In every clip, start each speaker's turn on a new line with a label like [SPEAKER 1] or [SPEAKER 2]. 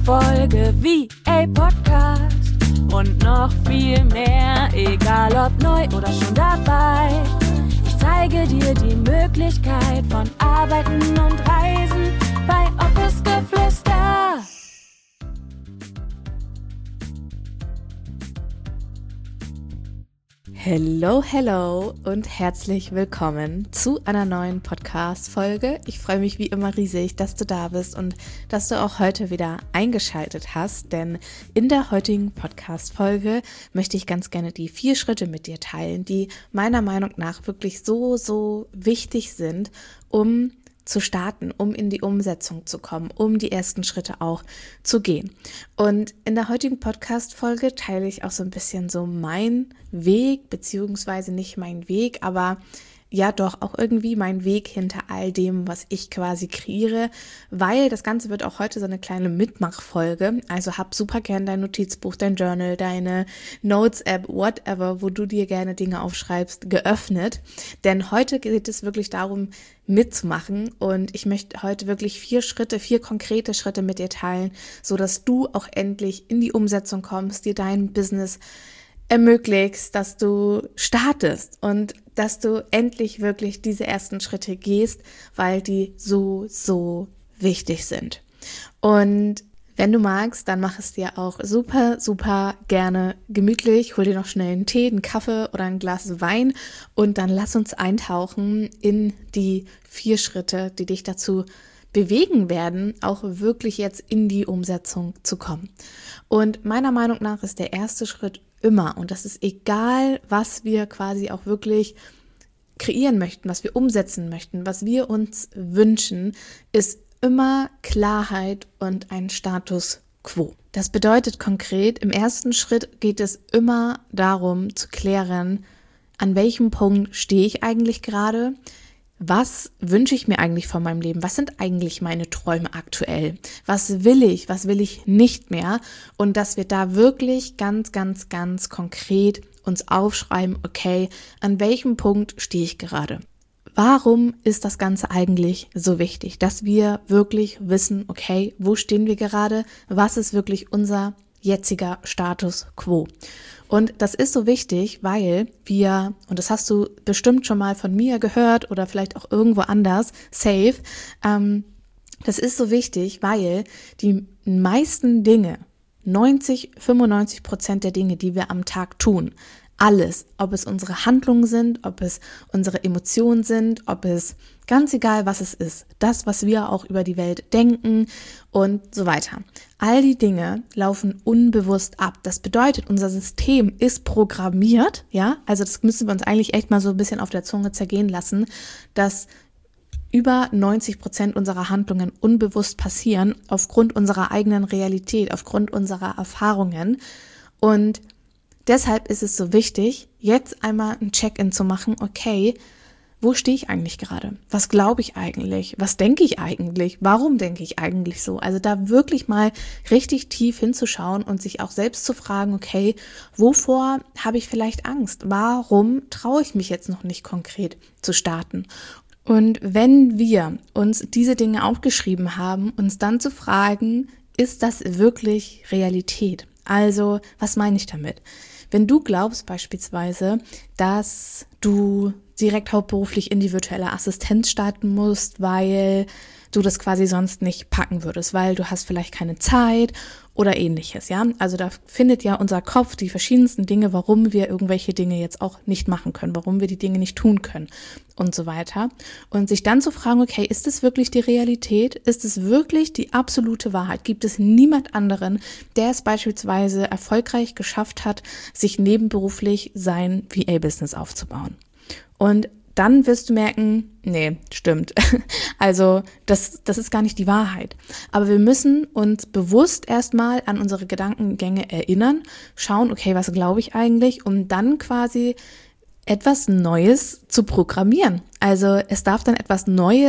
[SPEAKER 1] Folge VA Podcast und noch viel mehr, egal ob neu oder schon dabei. Ich zeige dir die Möglichkeit von Arbeiten und Reisen bei Office Geflüster.
[SPEAKER 2] Hello und herzlich willkommen zu einer neuen Podcast-Folge. Ich freue mich wie immer riesig, dass du da bist und dass du auch heute wieder eingeschaltet hast, denn in der heutigen Podcast-Folge möchte ich ganz gerne die 4 Schritte mit dir teilen, die meiner Meinung nach wirklich so wichtig sind, um zu starten, um in die Umsetzung zu kommen, um die ersten Schritte auch zu gehen. Und in der heutigen Podcast-Folge teile ich auch so ein bisschen so meinen Weg, beziehungsweise nicht meinen Weg, aber ja doch auch irgendwie mein Weg hinter all dem, was ich quasi kreiere, weil das Ganze wird auch heute so eine kleine Mitmachfolge, also hab super gern dein Notizbuch, dein Journal, deine Notes-App, whatever, wo du dir gerne Dinge aufschreibst, geöffnet, denn heute geht es wirklich darum, mitzumachen und ich möchte heute wirklich 4 konkrete Schritte mit dir teilen, so dass du auch endlich in die Umsetzung kommst, dir dein Business ermöglichst, dass du startest und dass du endlich wirklich diese ersten Schritte gehst, weil die so wichtig sind. Und wenn du magst, dann mach es dir auch super gerne gemütlich. Hol dir noch schnell einen Tee, einen Kaffee oder ein Glas Wein und dann lass uns eintauchen in die 4 Schritte, die dich dazu bewegen werden, auch wirklich jetzt in die Umsetzung zu kommen. Und meiner Meinung nach ist der erste Schritt immer, und das ist egal, was wir quasi auch wirklich kreieren möchten, was wir umsetzen möchten, was wir uns wünschen, ist immer Klarheit und ein Status quo. Das bedeutet konkret, im ersten Schritt geht es immer darum zu klären, an welchem Punkt stehe ich eigentlich gerade, was wünsche ich mir eigentlich von meinem Leben? Was sind eigentlich meine Träume aktuell? Was will ich nicht mehr? Und dass wir da wirklich ganz konkret uns aufschreiben, okay, an welchem Punkt stehe ich gerade? Warum ist das Ganze eigentlich so wichtig, dass wir wirklich wissen, okay, wo stehen wir gerade? Was ist wirklich unser jetziger Status quo? Und das ist so wichtig, weil wir, und das hast du bestimmt schon mal von mir gehört oder vielleicht auch irgendwo anders, safe, das ist so wichtig, weil die meisten Dinge, 95% der Dinge, die wir am Tag tun, alles, ob es unsere Handlungen sind, ob es unsere Emotionen sind, ob es ganz egal, was es ist, das, was wir auch über die Welt denken und so weiter. All die Dinge laufen unbewusst ab. Das bedeutet, unser System ist programmiert, ja, also das müssen wir uns eigentlich echt mal so ein bisschen auf der Zunge zergehen lassen, dass über 90% unserer Handlungen unbewusst passieren, aufgrund unserer eigenen Realität, aufgrund unserer Erfahrungen. Und deshalb ist es so wichtig, jetzt einmal ein Check-in zu machen, okay, wo stehe ich eigentlich gerade? Was glaube ich eigentlich? Was denke ich eigentlich? Warum denke ich eigentlich so? Also da wirklich mal richtig tief hinzuschauen und sich auch selbst zu fragen, okay, wovor habe ich vielleicht Angst? Warum traue ich mich jetzt noch nicht konkret zu starten? Und wenn wir uns diese Dinge aufgeschrieben haben, uns dann zu fragen, ist das wirklich Realität? Also, was meine ich damit? Wenn du glaubst beispielsweise, dass du direkt hauptberuflich in die virtuelle Assistenz starten musst, weil du das quasi sonst nicht packen würdest, weil du hast vielleicht keine Zeit oder ähnliches, ja. Also da findet ja unser Kopf die verschiedensten Dinge, warum wir irgendwelche Dinge jetzt auch nicht machen können, warum wir die Dinge nicht tun können und so weiter. Und sich dann zu fragen, okay, ist es wirklich die Realität? Ist es wirklich die absolute Wahrheit? Gibt es niemand anderen, der es beispielsweise erfolgreich geschafft hat, sich nebenberuflich sein VA-Business aufzubauen? Und dann wirst du merken, nee, stimmt. Also das ist gar nicht die Wahrheit. Aber wir müssen uns bewusst erstmal an unsere Gedankengänge erinnern, schauen, okay, was glaube ich eigentlich, um dann quasi etwas Neues zu programmieren. Also es darf dann etwas Neues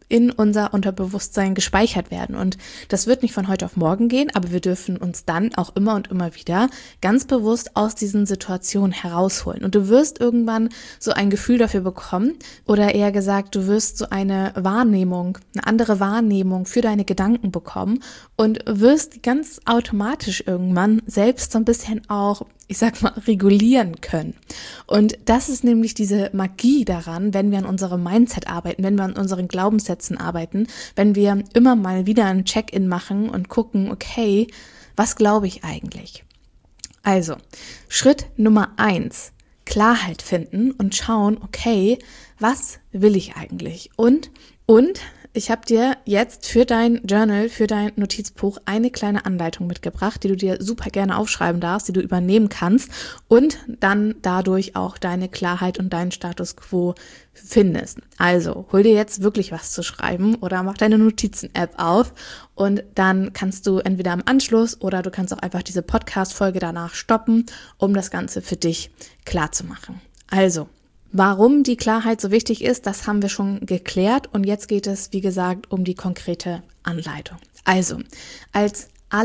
[SPEAKER 2] in unser Unterbewusstsein gespeichert werden. Und das wird nicht von heute auf morgen gehen, aber wir dürfen uns dann auch immer und immer wieder ganz bewusst aus diesen Situationen herausholen. Und du wirst irgendwann so ein Gefühl dafür bekommen oder eher gesagt, du wirst so eine andere Wahrnehmung für deine Gedanken bekommen und wirst ganz automatisch irgendwann selbst so ein bisschen auch, ich sag mal, regulieren können. Und das ist nämlich diese Magie daran, wenn wir an unserem Mindset arbeiten, wenn wir an unseren Glaubenssätzen arbeiten, wenn wir immer mal wieder ein Check-in machen und gucken, okay, was glaube ich eigentlich? Also, Schritt Nummer 1, Klarheit finden und schauen, okay, was will ich eigentlich? Und ich habe dir jetzt für dein Journal, für dein Notizbuch eine kleine Anleitung mitgebracht, die du dir super gerne aufschreiben darfst, die du übernehmen kannst und dann dadurch auch deine Klarheit und deinen Status quo findest. Also hol dir jetzt wirklich was zu schreiben oder mach deine Notizen-App auf und dann kannst du entweder im Anschluss oder du kannst auch einfach diese Podcast-Folge danach stoppen, um das Ganze für dich klar zu machen. Also, warum die Klarheit so wichtig ist, das haben wir schon geklärt und jetzt geht es, wie gesagt, um die konkrete Anleitung. Also, als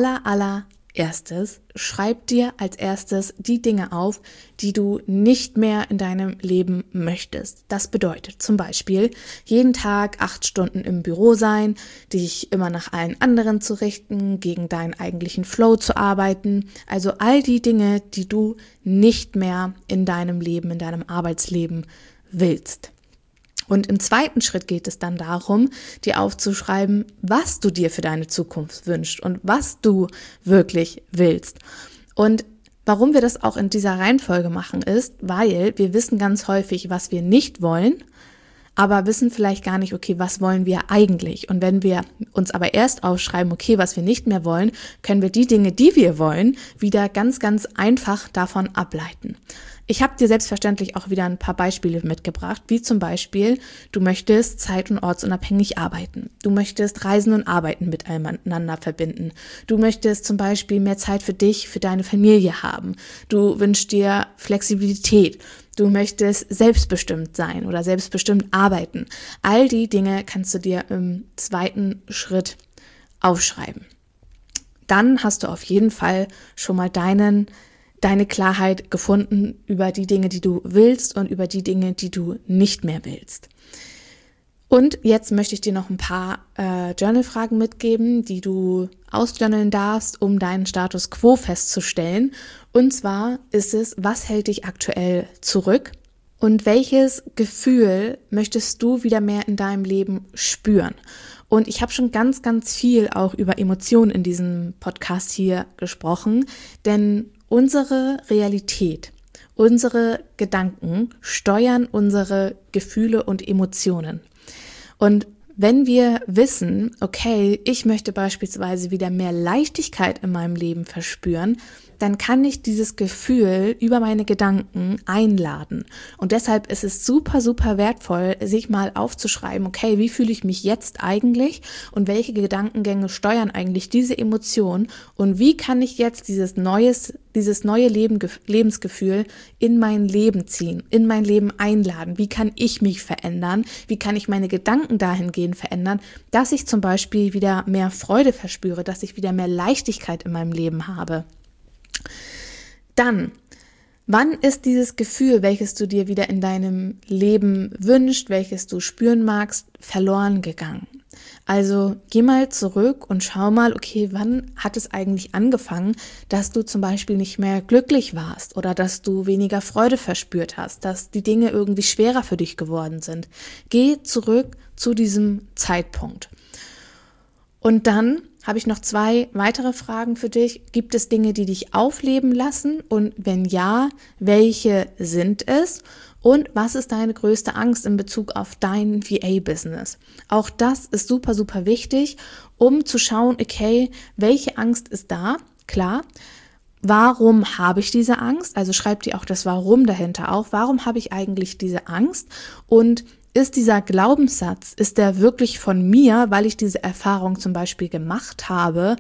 [SPEAKER 2] allererstes, schreib dir als erstes die Dinge auf, die du nicht mehr in deinem Leben möchtest. Das bedeutet zum Beispiel, jeden Tag 8 Stunden im Büro sein, dich immer nach allen anderen zu richten, gegen deinen eigentlichen Flow zu arbeiten. Also all die Dinge, die du nicht mehr in deinem Leben, in deinem Arbeitsleben willst. Und im zweiten Schritt geht es dann darum, dir aufzuschreiben, was du dir für deine Zukunft wünschst und was du wirklich willst. Und warum wir das auch in dieser Reihenfolge machen ist, weil wir wissen ganz häufig, was wir nicht wollen, aber wissen vielleicht gar nicht, okay, was wollen wir eigentlich? Und wenn wir uns aber erst aufschreiben, okay, was wir nicht mehr wollen, können wir die Dinge, die wir wollen, wieder ganz, ganz einfach davon ableiten. Ich habe dir selbstverständlich auch wieder ein paar Beispiele mitgebracht, wie zum Beispiel, du möchtest zeit- und ortsunabhängig arbeiten. Du möchtest Reisen und Arbeiten miteinander verbinden. Du möchtest zum Beispiel mehr Zeit für dich, für deine Familie haben. Du wünschst dir Flexibilität. Du möchtest selbstbestimmt sein oder selbstbestimmt arbeiten. All die Dinge kannst du dir im zweiten Schritt aufschreiben. Dann hast du auf jeden Fall schon mal deine Klarheit gefunden über die Dinge, die du willst und über die Dinge, die du nicht mehr willst. Und jetzt möchte ich dir noch ein paar Journal-Fragen mitgeben, die du ausjournalen darfst, um deinen Status quo festzustellen. Und zwar ist es, was hält dich aktuell zurück? Und welches Gefühl möchtest du wieder mehr in deinem Leben spüren? Und ich habe schon ganz, ganz viel auch über Emotionen in diesem Podcast hier gesprochen, denn unsere Realität, unsere Gedanken steuern unsere Gefühle und Emotionen. Und wenn wir wissen, okay, ich möchte beispielsweise wieder mehr Leichtigkeit in meinem Leben verspüren, dann kann ich dieses Gefühl über meine Gedanken einladen. Und deshalb ist es super, super wertvoll, sich mal aufzuschreiben, okay, wie fühle ich mich jetzt eigentlich und welche Gedankengänge steuern eigentlich diese Emotion und wie kann ich jetzt dieses neue Lebensgefühl in mein Leben ziehen, in mein Leben einladen? Wie kann ich mich verändern? Wie kann ich meine Gedanken dahingehend verändern, dass ich zum Beispiel wieder mehr Freude verspüre, dass ich wieder mehr Leichtigkeit in meinem Leben habe? Dann, wann ist dieses Gefühl, welches du dir wieder in deinem Leben wünschst, welches du spüren magst, verloren gegangen? Also geh mal zurück und schau mal, okay, wann hat es eigentlich angefangen, dass du zum Beispiel nicht mehr glücklich warst oder dass du weniger Freude verspürt hast, dass die Dinge irgendwie schwerer für dich geworden sind. Geh zurück zu diesem Zeitpunkt. Und dann habe ich noch 2 weitere Fragen für dich. Gibt es Dinge, die dich aufleben lassen? Und wenn ja, welche sind es? Und was ist deine größte Angst in Bezug auf dein VA-Business? Auch das ist super, super wichtig, um zu schauen, okay, welche Angst ist da? Klar. Warum habe ich diese Angst? Also schreib dir auch das Warum dahinter auf. Warum habe ich eigentlich diese Angst? Und ist dieser Glaubenssatz, ist der wirklich von mir, weil ich diese Erfahrung zum Beispiel gemacht habe?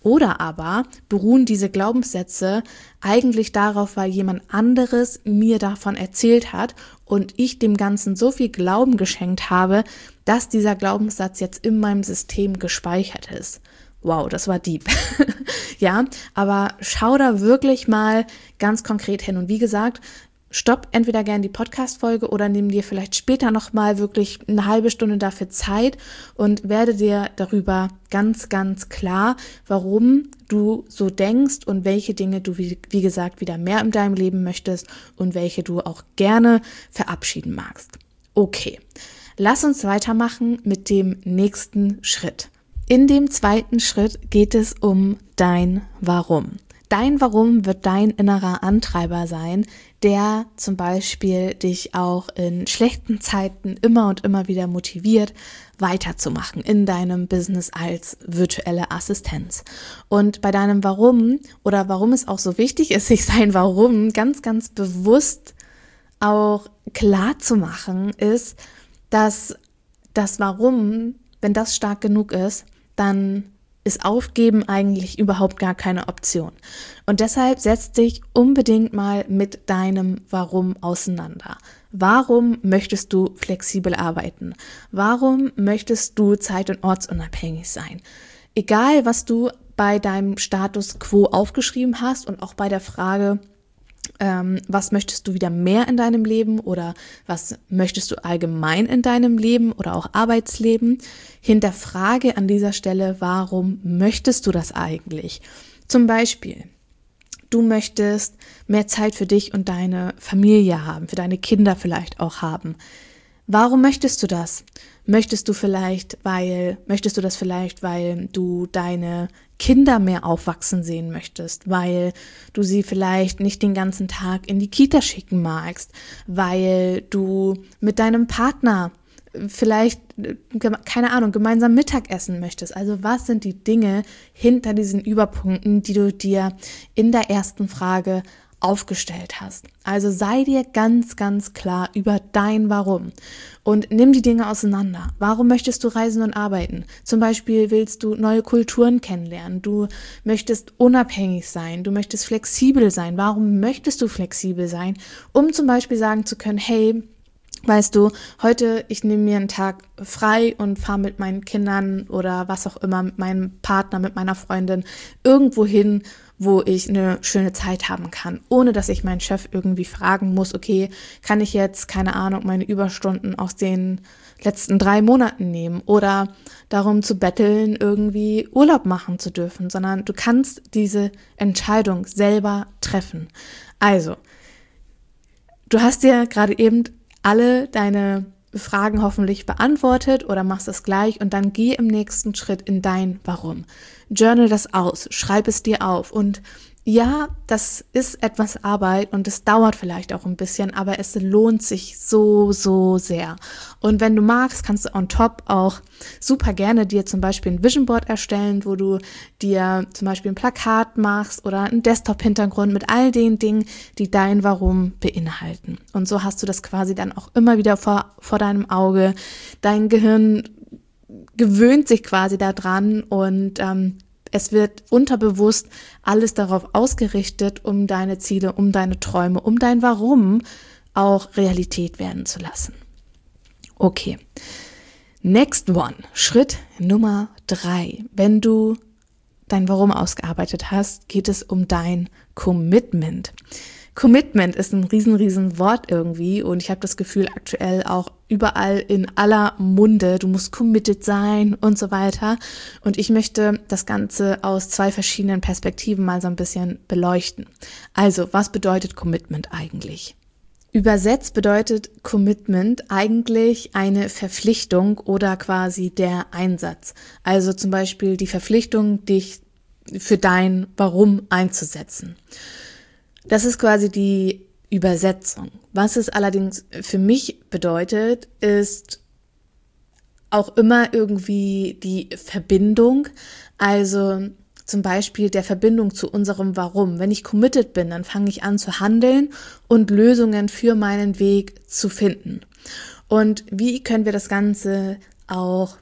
[SPEAKER 2] Oder aber beruhen diese Glaubenssätze eigentlich darauf, weil jemand anderes mir davon erzählt hat und ich dem Ganzen so viel Glauben geschenkt habe, dass dieser Glaubenssatz jetzt in meinem System gespeichert ist. Wow, das war deep. Ja, aber schau da wirklich mal ganz konkret hin. Und wie gesagt, stopp entweder gerne die Podcast-Folge oder nimm dir vielleicht später nochmal wirklich eine halbe Stunde dafür Zeit und werde dir darüber ganz, ganz klar, warum du so denkst und welche Dinge du, wie gesagt, wieder mehr in deinem Leben möchtest und welche du auch gerne verabschieden magst. Okay, lass uns weitermachen mit dem nächsten Schritt. In dem zweiten Schritt geht es um dein Warum. Dein Warum wird dein innerer Antreiber sein, der zum Beispiel dich auch in schlechten Zeiten immer und immer wieder motiviert, weiterzumachen in deinem Business als virtuelle Assistenz. Und bei deinem Warum oder warum es auch so wichtig ist, sich sein Warum ganz, ganz bewusst auch klar zu machen, ist, dass das Warum, wenn das stark genug ist, dann ist Aufgeben eigentlich überhaupt gar keine Option. Und deshalb setz dich unbedingt mal mit deinem Warum auseinander. Warum möchtest du flexibel arbeiten? Warum möchtest du zeit- und ortsunabhängig sein? Egal, was du bei deinem Status quo aufgeschrieben hast und auch bei der Frage, was möchtest du wieder mehr in deinem Leben oder was möchtest du allgemein in deinem Leben oder auch Arbeitsleben? Hinterfrage an dieser Stelle, warum möchtest du das eigentlich? Zum Beispiel, du möchtest mehr Zeit für dich und deine Familie haben, für deine Kinder vielleicht auch haben. Warum möchtest du das? Möchtest du das vielleicht, weil du deine Kinder mehr aufwachsen sehen möchtest, weil du sie vielleicht nicht den ganzen Tag in die Kita schicken magst, weil du mit deinem Partner vielleicht, keine Ahnung, gemeinsam Mittag essen möchtest. Also was sind die Dinge hinter diesen Überpunkten, die du dir in der ersten Frage aufgestellt hast? Also sei dir ganz, ganz klar über dein Warum und nimm die Dinge auseinander. Warum möchtest du reisen und arbeiten? Zum Beispiel willst du neue Kulturen kennenlernen, du möchtest unabhängig sein, du möchtest flexibel sein. Warum möchtest du flexibel sein? Um zum Beispiel sagen zu können, hey, weißt du, heute, ich nehme mir einen Tag frei und fahre mit meinen Kindern oder was auch immer, mit meinem Partner, mit meiner Freundin irgendwo hin, wo ich eine schöne Zeit haben kann, ohne dass ich meinen Chef irgendwie fragen muss, okay, kann ich jetzt, keine Ahnung, meine Überstunden aus den letzten 3 Monaten nehmen oder darum zu betteln, irgendwie Urlaub machen zu dürfen, sondern du kannst diese Entscheidung selber treffen. Also, du hast dir gerade eben alle deine Fragen hoffentlich beantwortet oder machst es gleich und dann geh im nächsten Schritt in dein Warum. Journal das aus, schreib es dir auf und ja, das ist etwas Arbeit und es dauert vielleicht auch ein bisschen, aber es lohnt sich so, so sehr. Und wenn du magst, kannst du on top auch super gerne dir zum Beispiel ein Vision Board erstellen, wo du dir zum Beispiel ein Plakat machst oder einen Desktop-Hintergrund mit all den Dingen, die dein Warum beinhalten. Und so hast du das quasi dann auch immer wieder vor deinem Auge. Dein Gehirn gewöhnt sich quasi daran und es wird unterbewusst alles darauf ausgerichtet, um deine Ziele, um deine Träume, um dein Warum auch Realität werden zu lassen. Okay, next one, Schritt Nummer 3. Wenn du dein Warum ausgearbeitet hast, geht es um dein Commitment. Commitment ist ein riesen Wort irgendwie und ich habe das Gefühl aktuell auch überall in aller Munde, du musst committed sein und so weiter. Und ich möchte das Ganze aus 2 verschiedenen Perspektiven mal so ein bisschen beleuchten. Also, was bedeutet Commitment eigentlich? Übersetzt bedeutet Commitment eigentlich eine Verpflichtung oder quasi der Einsatz. Also zum Beispiel die Verpflichtung, dich für dein Warum einzusetzen. Das ist quasi die Übersetzung. Was es allerdings für mich bedeutet, ist auch immer irgendwie die Verbindung, also zum Beispiel der Verbindung zu unserem Warum. Wenn ich committed bin, dann fange ich an zu handeln und Lösungen für meinen Weg zu finden. Und wie können wir das Ganze auch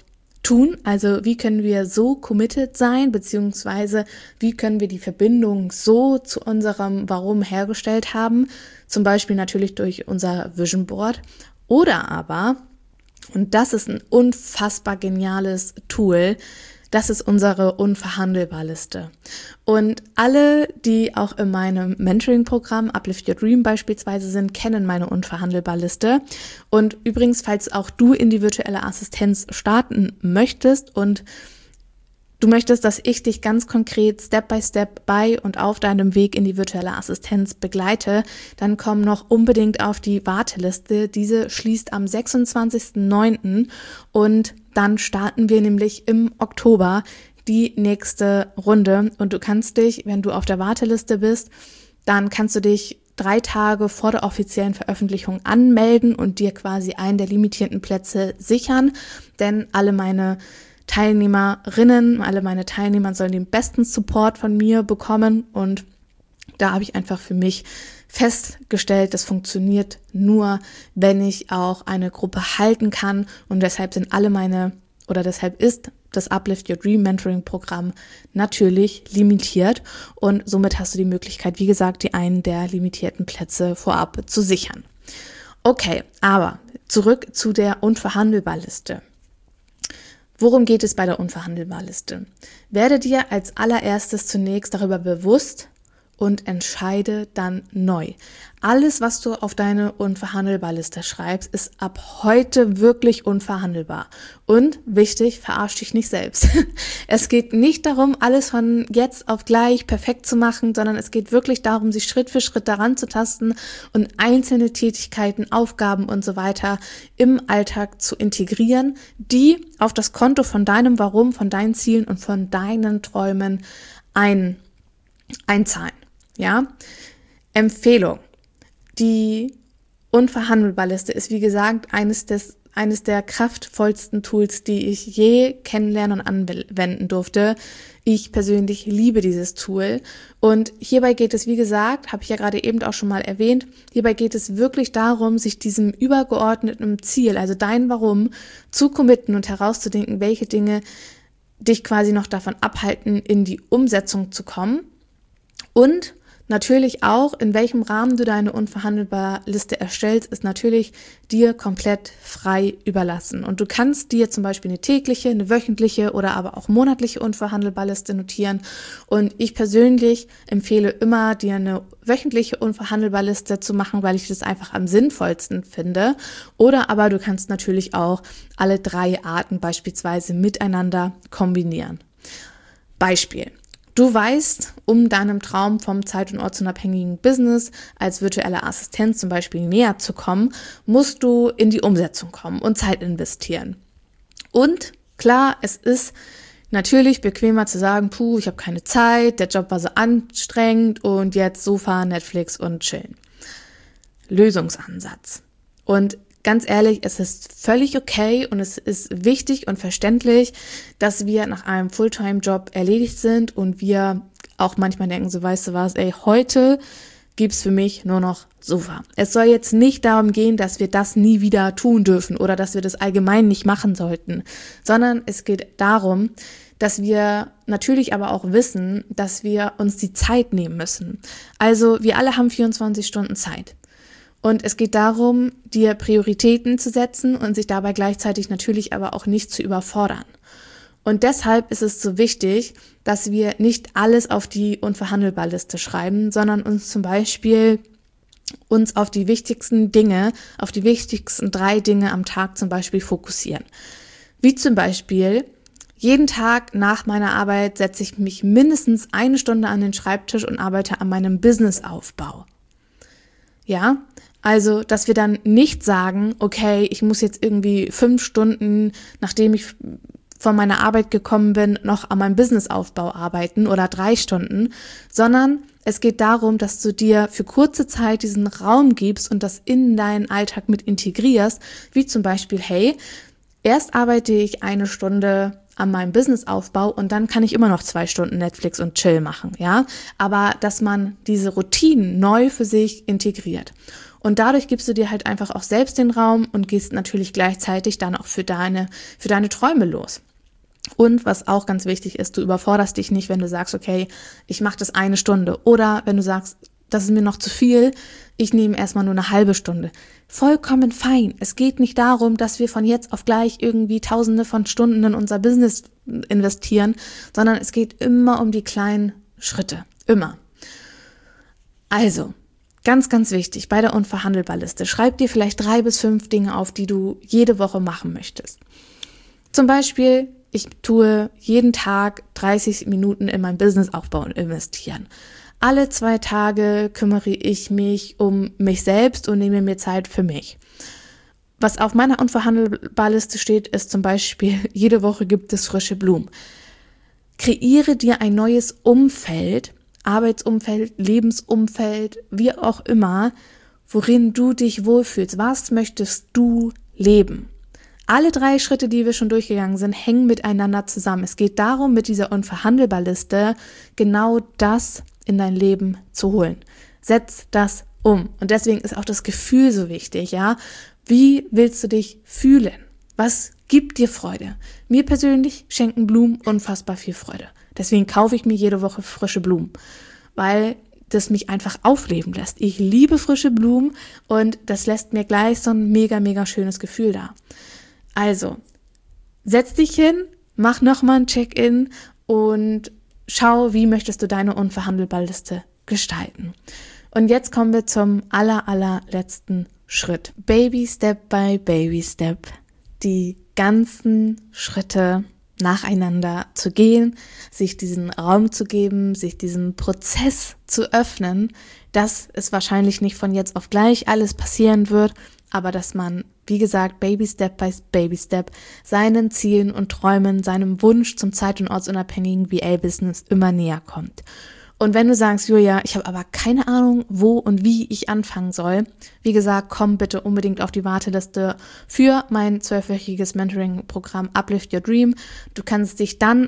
[SPEAKER 2] tun? Also wie können wir so committed sein, beziehungsweise wie können wir die Verbindung so zu unserem Warum hergestellt haben? Zum Beispiel natürlich durch unser Vision Board oder aber, und das ist ein unfassbar geniales Tool, das ist unsere Unverhandelbar-Liste. Und alle, die auch in meinem Mentoring-Programm Uplift Your Dream beispielsweise sind, kennen meine Unverhandelbar-Liste. Und übrigens, falls auch du in die virtuelle Assistenz starten möchtest und du möchtest, dass ich dich ganz konkret Step by Step bei und auf deinem Weg in die virtuelle Assistenz begleite, dann komm noch unbedingt auf die Warteliste. Diese schließt am 26.09. und dann starten wir nämlich im Oktober die nächste Runde. Und du kannst dich, wenn du auf der Warteliste bist, dann kannst du dich 3 Tage vor der offiziellen Veröffentlichung anmelden und dir quasi einen der limitierten Plätze sichern, denn alle meine Teilnehmer sollen den besten Support von mir bekommen und da habe ich einfach für mich festgestellt, das funktioniert nur, wenn ich auch eine Gruppe halten kann und deshalb ist das Uplift Your Dream Mentoring Programm natürlich limitiert und somit hast du die Möglichkeit, wie gesagt, die einen der limitierten Plätze vorab zu sichern. Okay, aber zurück zu der Unverhandelbar-Liste. Worum geht es bei der Unverhandelbar-Liste? Werde dir als allererstes zunächst darüber bewusst und entscheide dann neu. Alles, was du auf deine Unverhandelbar-Liste schreibst, ist ab heute wirklich unverhandelbar. Und wichtig, verarsch dich nicht selbst. Es geht nicht darum, alles von jetzt auf gleich perfekt zu machen, sondern es geht wirklich darum, sich Schritt für Schritt daran zu tasten und einzelne Tätigkeiten, Aufgaben und so weiter im Alltag zu integrieren, die auf das Konto von deinem Warum, von deinen Zielen und von deinen Träumen einzahlen. Ja, Empfehlung. Die Unverhandelbar-Liste ist, wie gesagt, eines der kraftvollsten Tools, die ich je kennenlernen und anwenden durfte. Ich persönlich liebe dieses Tool. Und hierbei geht es, wie gesagt, habe ich ja gerade eben auch schon mal erwähnt, hierbei geht es wirklich darum, sich diesem übergeordneten Ziel, also dein Warum, zu committen und herauszudenken, welche Dinge dich quasi noch davon abhalten, in die Umsetzung zu kommen. Und natürlich auch, in welchem Rahmen du deine Unverhandelbar-Liste erstellst, ist natürlich dir komplett frei überlassen. Und du kannst dir zum Beispiel eine tägliche, eine wöchentliche oder aber auch monatliche Unverhandelbar-Liste notieren. Und ich persönlich empfehle immer, dir eine wöchentliche Unverhandelbar-Liste zu machen, weil ich das einfach am sinnvollsten finde. Oder aber du kannst natürlich auch alle 3 Arten beispielsweise miteinander kombinieren. Beispiel. Du weißt, um deinem Traum vom zeit- und ortsunabhängigen Business als virtuelle Assistenz zum Beispiel näher zu kommen, musst du in die Umsetzung kommen und Zeit investieren. Und klar, es ist natürlich bequemer zu sagen, ich habe keine Zeit, der Job war so anstrengend und jetzt Sofa, Netflix und chillen. Lösungsansatz. Und ganz ehrlich, es ist völlig okay und es ist wichtig und verständlich, dass wir nach einem Fulltime-Job erledigt sind und wir auch manchmal denken, so weißt du was, heute gibt's für mich nur noch Sofa. Es soll jetzt nicht darum gehen, dass wir das nie wieder tun dürfen oder dass wir das allgemein nicht machen sollten, sondern es geht darum, dass wir natürlich aber auch wissen, dass wir uns die Zeit nehmen müssen. Also wir alle haben 24 Stunden Zeit. Und es geht darum, dir Prioritäten zu setzen und sich dabei gleichzeitig natürlich aber auch nicht zu überfordern. Und deshalb ist es so wichtig, dass wir nicht alles auf die Unverhandelbar-Liste schreiben, sondern uns zum Beispiel auf die wichtigsten 3 Dinge am Tag zum Beispiel fokussieren. Wie zum Beispiel, jeden Tag nach meiner Arbeit setze ich mich mindestens 1 Stunde an den Schreibtisch und arbeite an meinem Businessaufbau. Ja, also, dass wir dann nicht sagen, okay, ich muss jetzt irgendwie 5 Stunden, nachdem ich von meiner Arbeit gekommen bin, noch an meinem Businessaufbau arbeiten oder 3 Stunden, sondern es geht darum, dass du dir für kurze Zeit diesen Raum gibst und das in deinen Alltag mit integrierst, wie zum Beispiel, hey, erst arbeite ich 1 Stunde an meinem Businessaufbau und dann kann ich immer noch 2 Stunden Netflix und Chill machen, ja. Aber dass man diese Routinen neu für sich integriert. Und dadurch gibst du dir halt einfach auch selbst den Raum und gehst natürlich gleichzeitig dann auch für deine Träume los. Und was auch ganz wichtig ist, du überforderst dich nicht, wenn du sagst, okay, ich mache das 1 Stunde. Oder wenn du sagst, das ist mir noch zu viel, ich nehme erstmal nur eine halbe Stunde. Vollkommen fein. Es geht nicht darum, dass wir von jetzt auf gleich irgendwie Tausende von Stunden in unser Business investieren, sondern es geht immer um die kleinen Schritte. Immer. Also, ganz, ganz wichtig, bei der Unverhandelbar-Liste, schreib dir vielleicht 3 bis 5 Dinge auf, die du jede Woche machen möchtest. Zum Beispiel, ich tue jeden Tag 30 Minuten in mein Businessaufbau und investieren. Alle 2 Tage kümmere ich mich um mich selbst und nehme mir Zeit für mich. Was auf meiner Unverhandelbar-Liste steht, ist zum Beispiel, jede Woche gibt es frische Blumen. Kreiere dir ein neues Umfeld, Arbeitsumfeld, Lebensumfeld, wie auch immer, worin du dich wohlfühlst. Was möchtest du leben? Alle 3 Schritte, die wir schon durchgegangen sind, hängen miteinander zusammen. Es geht darum, mit dieser Unverhandelbar-Liste genau das in dein Leben zu holen. Setz das um. Und deswegen ist auch das Gefühl so wichtig, ja. Wie willst du dich fühlen? Was gibt dir Freude? Mir persönlich schenken Blumen unfassbar viel Freude. Deswegen kaufe ich mir jede Woche frische Blumen, weil das mich einfach aufleben lässt. Ich liebe frische Blumen und das lässt mir gleich so ein mega, mega schönes Gefühl da. Also, setz dich hin, mach nochmal ein Check-in und schau, wie möchtest du deine Unverhandelbar-Liste gestalten. Und jetzt kommen wir zum allerletzten Schritt. Baby Step by Baby Step. Die ganzen Schritte nacheinander zu gehen, sich diesen Raum zu geben, sich diesem Prozess zu öffnen, dass es wahrscheinlich nicht von jetzt auf gleich alles passieren wird, aber dass man, wie gesagt, Baby Step by Baby Step seinen Zielen und Träumen, seinem Wunsch zum zeit- und ortsunabhängigen VA-Business immer näher kommt. Und wenn du sagst, Julia, ich habe aber keine Ahnung, wo und wie ich anfangen soll, wie gesagt, komm bitte unbedingt auf die Warteliste für mein 12-wöchiges Mentoring-Programm Uplift Your Dream. Du kannst dich dann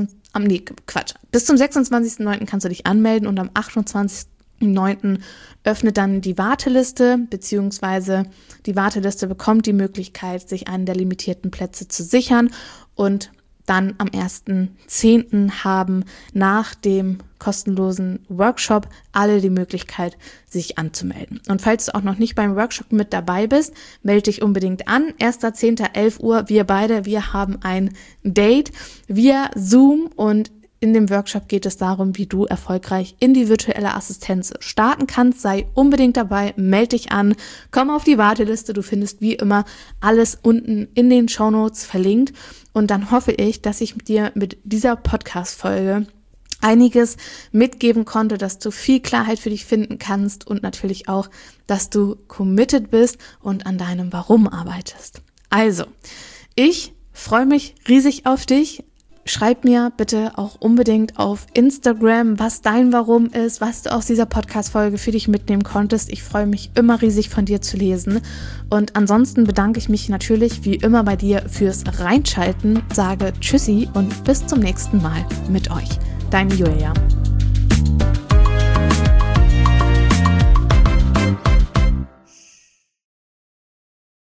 [SPEAKER 2] bis zum 26.09. kannst du dich anmelden und am 28.09. öffnet dann die Warteliste, beziehungsweise die Warteliste bekommt die Möglichkeit, sich einen der limitierten Plätze zu sichern und dann am 1.10. haben nach dem kostenlosen Workshop alle die Möglichkeit, sich anzumelden. Und falls du auch noch nicht beim Workshop mit dabei bist, melde dich unbedingt an. 1.10. 11 Uhr, wir haben ein Date via Zoom und in dem Workshop geht es darum, wie du erfolgreich in die virtuelle Assistenz starten kannst. Sei unbedingt dabei, melde dich an, komm auf die Warteliste. Du findest wie immer alles unten in den Shownotes verlinkt. Und dann hoffe ich, dass ich dir mit dieser Podcast-Folge einiges mitgeben konnte, dass du viel Klarheit für dich finden kannst und natürlich auch, dass du committed bist und an deinem Warum arbeitest. Also, ich freue mich riesig auf dich. Schreib mir bitte auch unbedingt auf Instagram, was dein Warum ist, was du aus dieser Podcast-Folge für dich mitnehmen konntest. Ich freue mich immer riesig von dir zu lesen. Und ansonsten bedanke ich mich natürlich wie immer bei dir fürs Reinschalten, sage Tschüssi und bis zum nächsten Mal mit euch. Deine Julia.